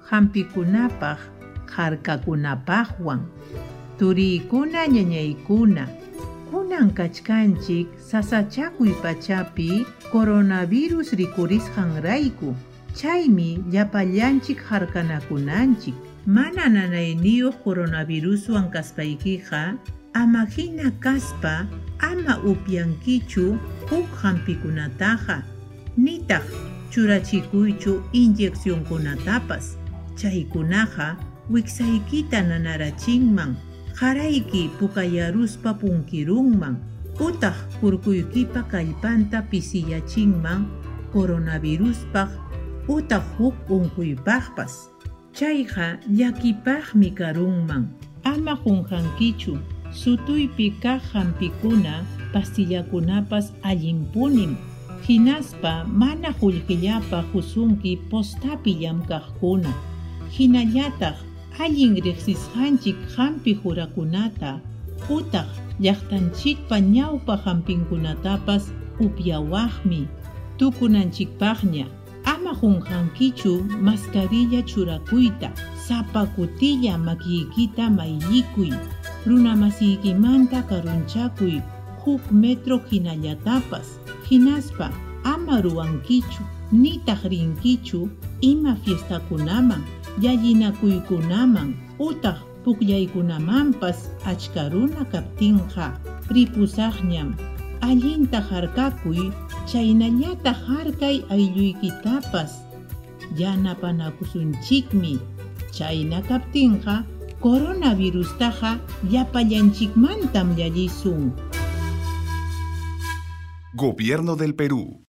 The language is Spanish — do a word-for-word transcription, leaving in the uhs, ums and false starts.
hampikunapaq, harkakunapaqwan, turiykuna ñañaykuna. Kunan kachkanchik sasachakuy pachapi coronavirus rikurisqanrayku. Chaymi llapallanchik harkanakunanchik. Mana nanayniyuq coronaviruswan kaspaykiqa ama hina kaspa ama upyankichu huk hampikunataqa nitaq churachikuychu inyeccionkunatapas. Chaykunaqa wiksaykita nanarachinman, qarayki pukayaruspa punkirunman, utaq kurkuykipa kallpanta pisiyachinman coronaviruspaq utaq huk unkuypaqpas. Chayqa llakipaqmi karunman. Ama qunqankichu. Sutuypi kaq hampikuna pastillakunapas allinpunim. Hinaspa mana qullqillapa husunki postapi llamkaqkuna. Hinallataq allin riqsisqanchik hampi jurakunata utaq llaqtanchikpa ñawpa hampinkunatapas upyawaqmi tukunanchikpaqña. Ama qunqankichu mascarilla churakuyta, sapa kutilla makiykita mayllikuy, runa masiykimanta karunchakuy huk metro hinallatapas. Hinaspa ama ruwankichu nitaq rinkichu ima fiestakunaman, llallinakuykunaman utaq pukllaykunamanpas achka runa kaptinqa ripusaqñam. Allinta harkakuy, chaynallata harkay aylluykitapas yanapanakusunchikmi. Chayna kaptinqa coronavirustaqa llapallanchikmantam llallisun. Gobierno del Perú.